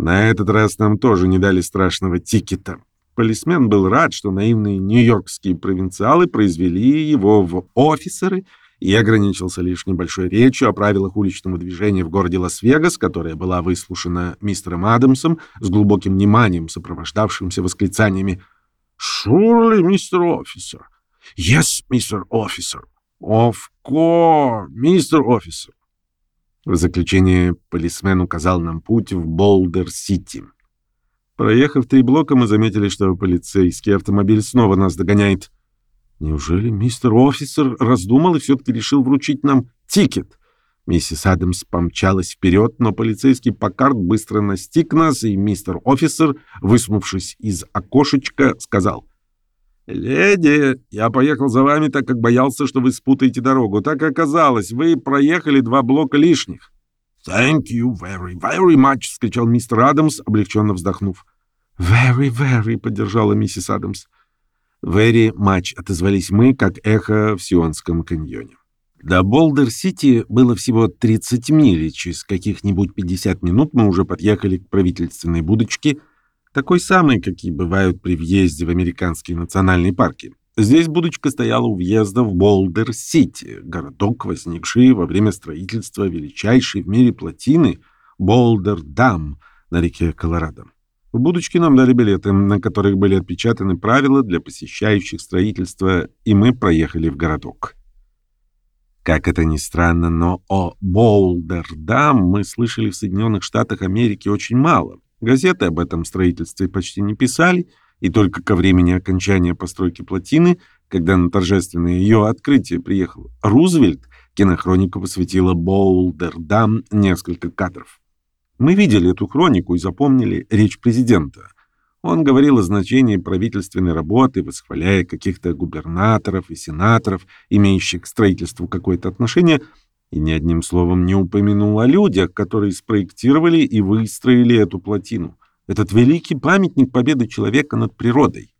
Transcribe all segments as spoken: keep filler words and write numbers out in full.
На этот раз нам тоже не дали страшного тикета. Полисмен был рад, что наивные нью-йоркские провинциалы произвели его в офицеры, и ограничился лишь небольшой речью о правилах уличного движения в городе Лас-Вегас, которая была выслушана мистером Адамсом с глубоким вниманием, сопровождавшимся восклицаниями «Surely, мистер офицер! Yes, мистер офицер! Of course, мистер офицер!» В заключение полисмен указал нам путь в Болдер-Сити. Проехав три блока, мы заметили, что полицейский автомобиль снова нас догоняет. Неужели мистер офицер раздумал и все-таки решил вручить нам тикет? Миссис Адамс помчалась вперед, но полицейский Паккард быстро настиг нас, и мистер офицер, высунувшись из окошечка, сказал: «Леди, я поехал за вами, так как боялся, что вы спутаете дорогу. Так и оказалось, вы проехали два блока лишних». «Thank you very, very much», — вскричал мистер Адамс, облегченно вздохнув. «Very, very», — поддержала миссис Адамс. «Very much» — отозвались мы, как эхо в Сионском каньоне. До Болдер-Сити было всего тридцать миль, и через каких-нибудь пятьдесят минут мы уже подъехали к правительственной будочке, такой самой, какие бывают при въезде в американские национальные парки. Здесь будочка стояла у въезда в Болдер-Сити, городок, возникший во время строительства величайшей в мире плотины Болдер-Дам на реке Колорадо. В будочке нам дали билеты, на которых были отпечатаны правила для посещающих строительство, и мы проехали в городок. Как это ни странно, но о Болдер-Дам мы слышали в Соединенных Штатах Америки очень мало. Газеты об этом строительстве почти не писали, и только ко времени окончания постройки плотины, когда на торжественное ее открытие приехал Рузвельт, кинохроника посвятила Болдер-Дам несколько кадров. Мы видели эту хронику и запомнили речь президента. Он говорил о значении правительственной работы, восхваляя каких-то губернаторов и сенаторов, имеющих к строительству какое-то отношение, и ни одним словом не упомянул о людях, которые спроектировали и выстроили эту плотину. Этот великий памятник победы человека над природой.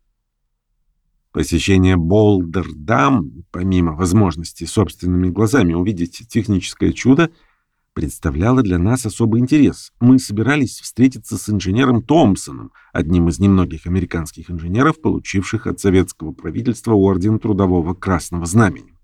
Посещение Болдер-Дам, помимо возможности собственными глазами увидеть техническое чудо, представляло для нас особый интерес. Мы собирались встретиться с инженером Томпсоном, одним из немногих американских инженеров, получивших от советского правительства орден Трудового Красного Знамени.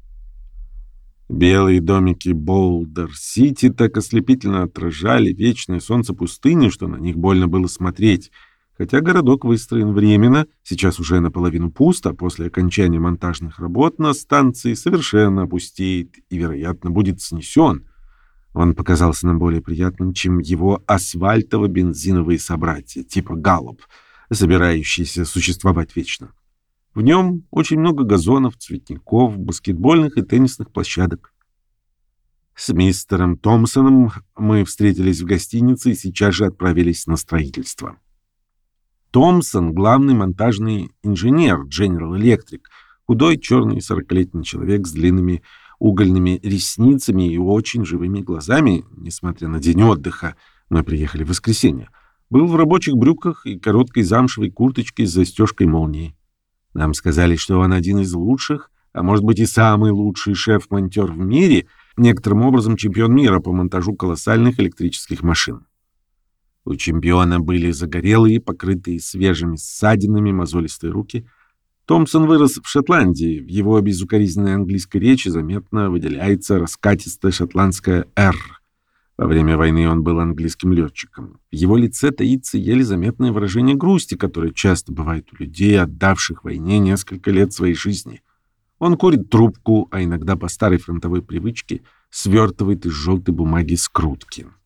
Белые домики Болдер-Сити так ослепительно отражали вечное солнце пустыни, что на них больно было смотреть. Хотя городок выстроен временно, сейчас уже наполовину пуст, а после окончания монтажных работ на станции совершенно опустеет и, вероятно, будет снесен. Он показался нам более приятным, чем его асфальтово-бензиновые собратья, типа Галлоп, собирающиеся существовать вечно. В нем очень много газонов, цветников, баскетбольных и теннисных площадок. С мистером Томпсоном мы встретились в гостинице и сейчас же отправились на строительство. Томпсон — главный монтажный инженер General Electric, худой черный сорокалетний человек с длинными угольными ресницами и очень живыми глазами, несмотря на день отдыха, мы приехали в воскресенье, был в рабочих брюках и короткой замшевой курточке с застежкой-молнией. Нам сказали, что он один из лучших, а может быть и самый лучший шеф-монтер в мире, некоторым образом чемпион мира по монтажу колоссальных электрических машин. У чемпиона были загорелые, покрытые свежими ссадинами мозолистые руки. Томпсон вырос в Шотландии. В его безукоризненной английской речи заметно выделяется раскатистая шотландская «р». Во время войны он был английским летчиком. В его лице таится еле заметное выражение грусти, которое часто бывает у людей, отдавших войне несколько лет своей жизни. Он курит трубку, а иногда по старой фронтовой привычке свертывает из желтой бумаги скрутки.